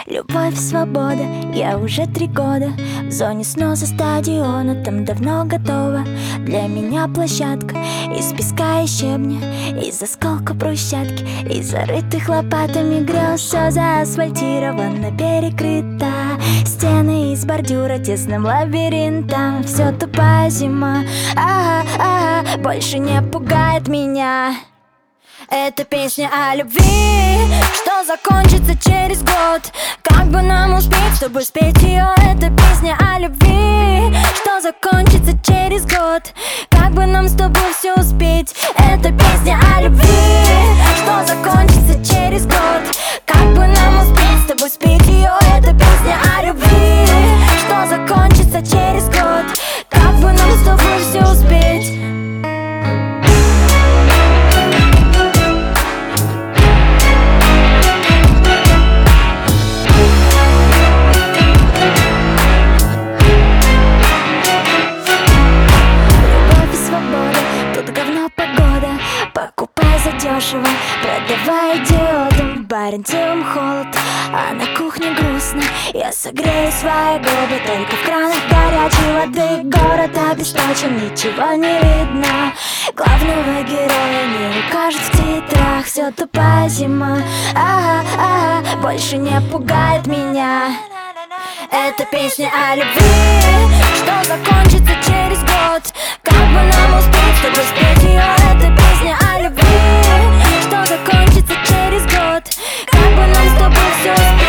Любовь, свобода, я уже 3 года в зоне сноса стадиона, там давно готова для меня площадка из песка и щебня, из осколка брусчатки, из зарытых лопатами грез. Все заасфальтировано, перекрыто, стены из бордюра тесным лабиринтом. Все тупая зима, больше не пугает меня. Это песня о любви, что закончится через год. Как бы нам успеть, чтобы спеть ее? Это песня о любви, что закончится через год. Как бы нам с тобой все успеть? Это песня о любви, что закончится через год. Как бы нам успеть с тобой спеть ее? Это песня о любви, что закончится через год. Как бы нам с тобой все успеть? Покупай задешево, продавай идиотам. Барин телом холод, а на кухне грустно. Я согрею свои губы только в кранах горячей воды. Город обесточен, ничего не видно. Главного героя не укажет в титрах. Все тупая зима, больше не пугает меня. Это песня о любви, что закончится через год. Как бы нам успеть с тобой спеть ее? Это песня о любви, что закончится через год. Как бы нам с тобой все успеть?